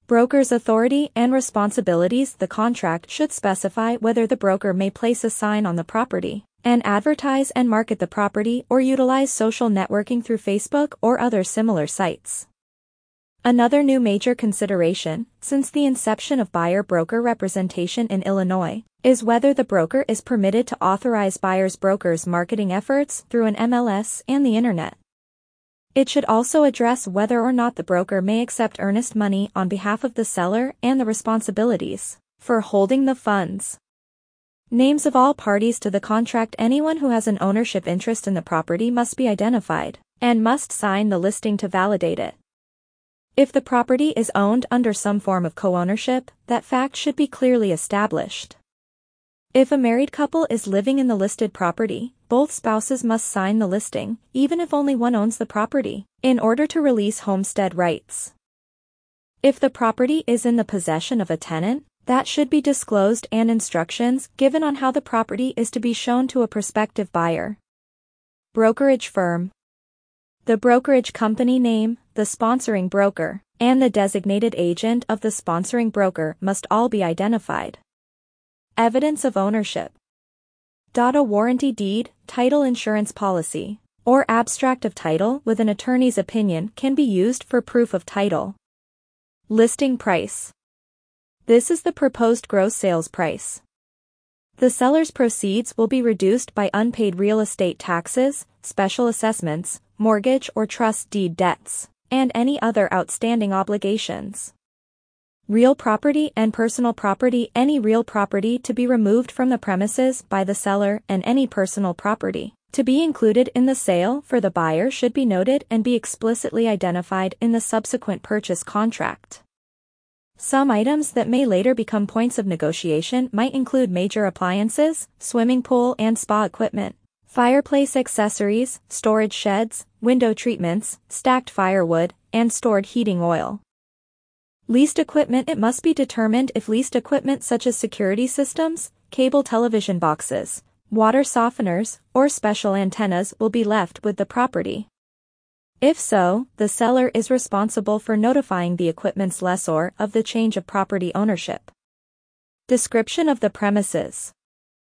Broker's authority and responsibilities. The contract should specify whether the broker may place a sign on the property and advertise and market the property or utilize social networking through Facebook or other similar sites. Another new major consideration, since the inception of buyer-broker representation in Illinois, is whether the broker is permitted to authorize buyer's broker's marketing efforts through an MLS and the Internet. It should also address whether or not the broker may accept earnest money on behalf of the seller and the responsibilities for holding the funds. Names of all parties to the contract. Anyone who has an ownership interest in the property must be identified and must sign the listing to validate it. If the property is owned under some form of co-ownership, that fact should be clearly established. If a married couple is living in the listed property, both spouses must sign the listing, even if only one owns the property, in order to release homestead rights. If the property is in the possession of a tenant, that should be disclosed and instructions given on how the property is to be shown to a prospective buyer. Brokerage firm. The brokerage company name, the sponsoring broker, and the designated agent of the sponsoring broker must all be identified. Evidence of ownership. A warranty deed, title insurance policy, or abstract of title with an attorney's opinion can be used for proof of title. Listing price. This is the proposed gross sales price. The seller's proceeds will be reduced by unpaid real estate taxes, special assessments, mortgage or trust deed debts, and any other outstanding obligations. Real property and personal property. Any real property to be removed from the premises by the seller and any personal property to be included in the sale for the buyer should be noted and be explicitly identified in the subsequent purchase contract. Some items that may later become points of negotiation might include major appliances, swimming pool and spa equipment, fireplace accessories, storage sheds, window treatments, stacked firewood, and stored heating oil. Leased equipment. It must be determined if leased equipment such as security systems, cable television boxes, water softeners, or special antennas will be left with the property. If so, the seller is responsible for notifying the equipment's lessor of the change of property ownership. Description of the premises.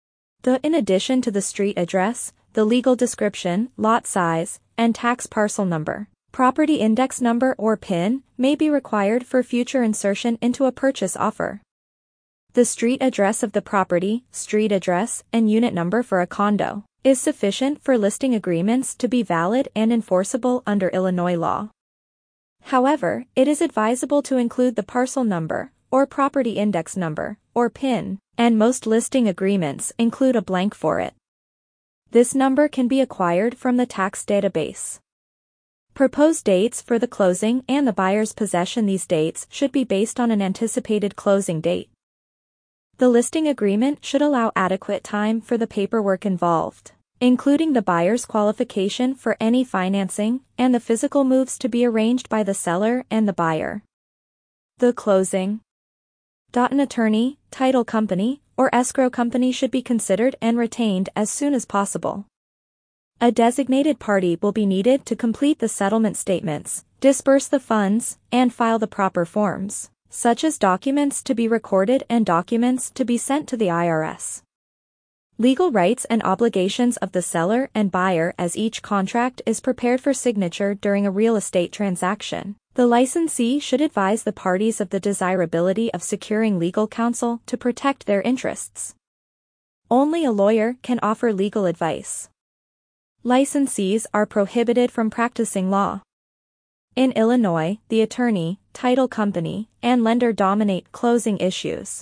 In addition to the street address, the legal description, lot size, and tax parcel number, property index number or PIN may be required for future insertion into a purchase offer. The street address of the property, street address, and unit number for a condo is sufficient for listing agreements to be valid and enforceable under Illinois law. However, it is advisable to include the parcel number, or property index number, or PIN, and most listing agreements include a blank for it. This number can be acquired from the tax database. Proposed dates for the closing and the buyer's possession. These dates should be based on an anticipated closing date. The listing agreement should allow adequate time for the paperwork involved, including the buyer's qualification for any financing and the physical moves to be arranged by the seller and the buyer. The closing. An attorney, title company, or escrow company should be considered and retained as soon as possible. A designated party will be needed to complete the settlement statements, disburse the funds, and file the proper forms, such as documents to be recorded and documents to be sent to the IRS. Legal rights and obligations of the seller and buyer. As each contract is prepared for signature during a real estate transaction, the licensee should advise the parties of the desirability of securing legal counsel to protect their interests. Only a lawyer can offer legal advice. Licensees are prohibited from practicing law. In Illinois, the attorney, title company, and lender dominate closing issues.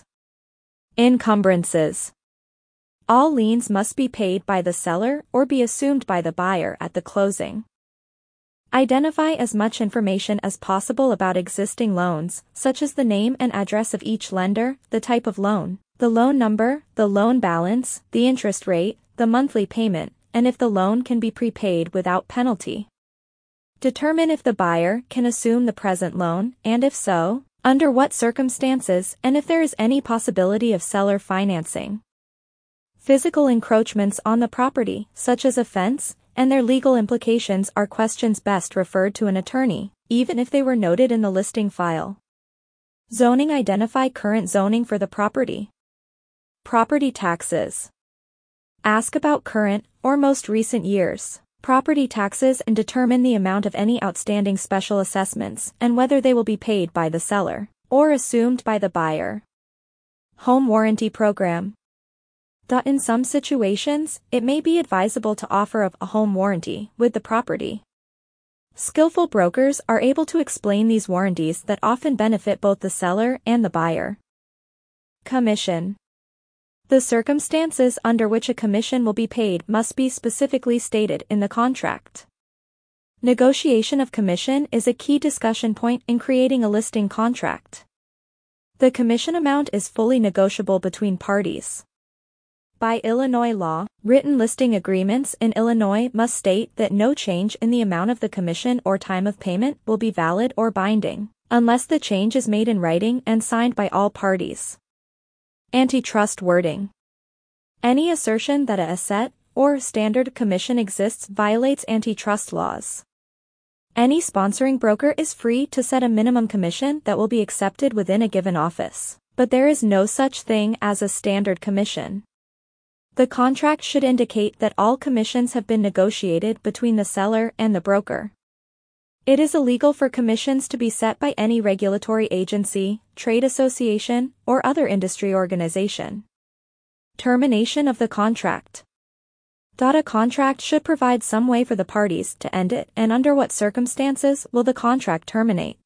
Encumbrances. All liens must be paid by the seller or be assumed by the buyer at the closing. Identify as much information as possible about existing loans, such as the name and address of each lender, the type of loan, the loan number, the loan balance, the interest rate, the monthly payment, and if the loan can be prepaid without penalty. Determine if the buyer can assume the present loan, and if so, under what circumstances, and if there is any possibility of seller financing. Physical encroachments on the property, such as a fence, and their legal implications are questions best referred to an attorney, even if they were noted in the listing file. Zoning: identify current zoning for the property. Property taxes. Ask about current or most recent years property taxes and determine the amount of any outstanding special assessments and whether they will be paid by the seller or assumed by the buyer. Home warranty program. In some situations, it may be advisable to offer a home warranty with the property. Skillful brokers are able to explain these warranties that often benefit both the seller and the buyer. Commission. The circumstances under which a commission will be paid must be specifically stated in the contract. Negotiation of commission is a key discussion point in creating a listing contract. The commission amount is fully negotiable between parties. By Illinois law, written listing agreements in Illinois must state that no change in the amount of the commission or time of payment will be valid or binding, unless the change is made in writing and signed by all parties. Antitrust wording. Any assertion that a set or standard commission exists violates antitrust laws. Any sponsoring broker is free to set a minimum commission that will be accepted within a given office, but there is no such thing as a standard commission. The contract should indicate that all commissions have been negotiated between the seller and the broker. It is illegal for commissions to be set by any regulatory agency, trade association, or other industry organization. Termination of the contract. A contract should provide some way for the parties to end it, and under what circumstances will the contract terminate.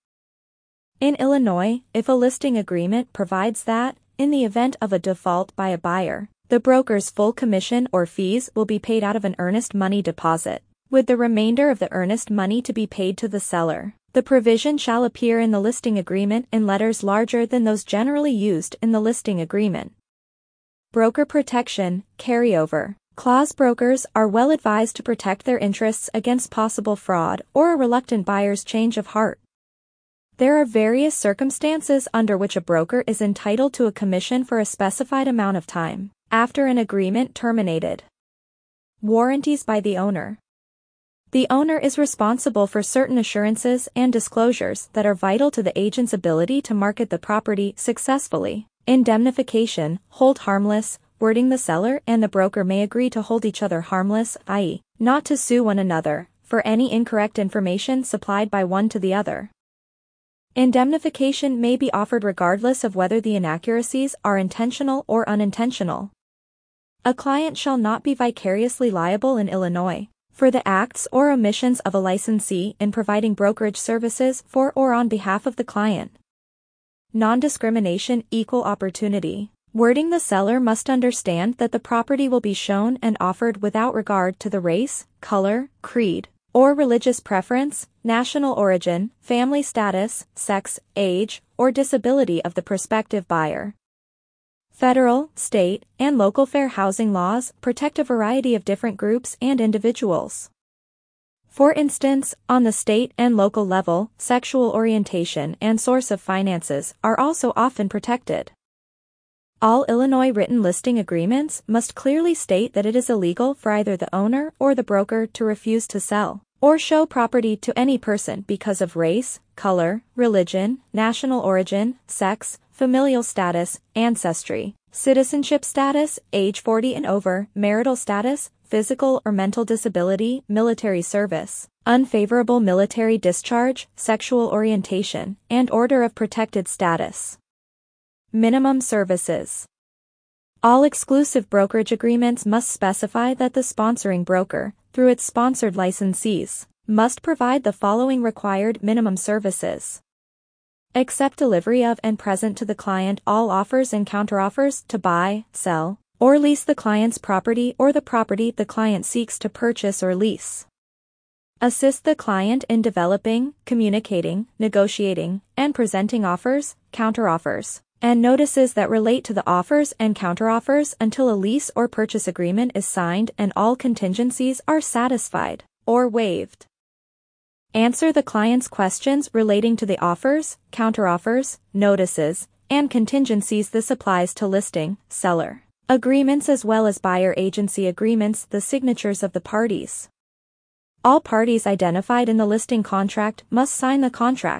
In Illinois, if a listing agreement provides that, in the event of a default by a buyer, the broker's full commission or fees will be paid out of an earnest money deposit, with the remainder of the earnest money to be paid to the seller. The provision shall appear in the listing agreement in letters larger than those generally used in the listing agreement. Broker protection, carryover clause. Brokers are well advised to protect their interests against possible fraud or a reluctant buyer's change of heart. There are various circumstances under which a broker is entitled to a commission for a specified amount of time after an agreement terminated. Warranties by the owner. The owner is responsible for certain assurances and disclosures that are vital to the agent's ability to market the property successfully. Indemnification, hold harmless, wording: the seller and the broker may agree to hold each other harmless, i.e., not to sue one another, for any incorrect information supplied by one to the other. Indemnification may be offered regardless of whether the inaccuracies are intentional or unintentional. A client shall not be vicariously liable in Illinois for the acts or omissions of a licensee in providing brokerage services for or on behalf of the client. Non-discrimination, equal opportunity. Wording: the seller must understand that the property will be shown and offered without regard to the race, color, creed, or religious preference, national origin, family status, sex, age, or disability of the prospective buyer. Federal, state, and local fair housing laws protect a variety of different groups and individuals. For instance, on the state and local level, sexual orientation and source of finances are also often protected. All Illinois written listing agreements must clearly state that it is illegal for either the owner or the broker to refuse to sell or show property to any person because of race, color, religion, national origin, sex, familial status, ancestry, citizenship status, age 40 and over, marital status, physical or mental disability, military service, unfavorable military discharge, sexual orientation, and order of protected status. Minimum services. All exclusive brokerage agreements must specify that the sponsoring broker, through its sponsored licensees, must provide the following required minimum services. Accept delivery of and present to the client all offers and counteroffers to buy, sell, or lease the client's property or the property the client seeks to purchase or lease. Assist the client in developing, communicating, negotiating, and presenting offers, counteroffers, and notices that relate to the offers and counteroffers until a lease or purchase agreement is signed and all contingencies are satisfied or waived. Answer the client's questions relating to the offers, counteroffers, notices, and contingencies. This applies to listing, seller agreements as well as buyer agency agreements. The signatures of the parties. All parties identified in the listing contract must sign the contract.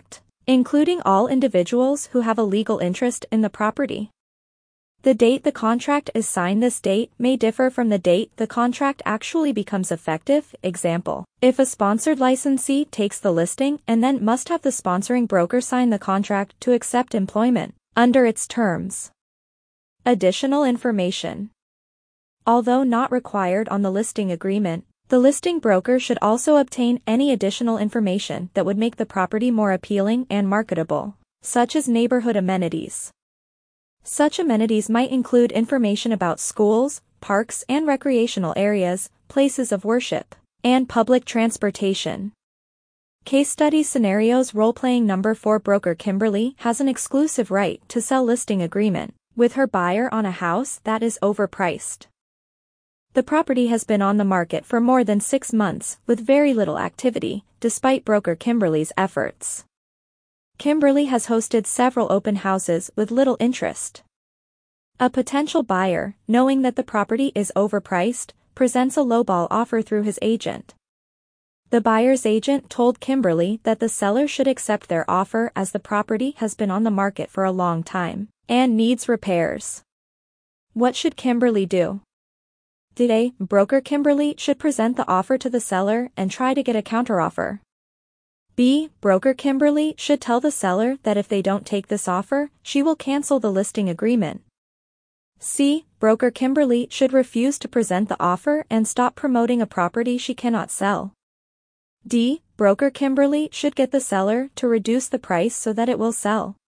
including all individuals who have a legal interest in the property. The date the contract is signed. This date may differ from the date the contract actually becomes effective. Example, if a sponsored licensee takes the listing and then must have the sponsoring broker sign the contract to accept employment under its terms. Additional information. Although not required on the listing agreement, the listing broker should also obtain any additional information that would make the property more appealing and marketable, such as neighborhood amenities. Such amenities might include information about schools, parks and recreational areas, places of worship, and public transportation. Case study scenarios. Role-playing number 4. Broker Kimberly has an exclusive right to sell listing agreement with her buyer on a house that is overpriced. The property has been on the market for more than 6 months with very little activity, despite broker Kimberly's efforts. Kimberly has hosted several open houses with little interest. A potential buyer, knowing that the property is overpriced, presents a lowball offer through his agent. The buyer's agent told Kimberly that the seller should accept their offer as the property has been on the market for a long time and needs repairs. What should Kimberly do? A. Broker Kimberly should present the offer to the seller and try to get a counteroffer. B. Broker Kimberly should tell the seller that if they don't take this offer, she will cancel the listing agreement. C. Broker Kimberly should refuse to present the offer and stop promoting a property she cannot sell. D. Broker Kimberly should get the seller to reduce the price so that it will sell.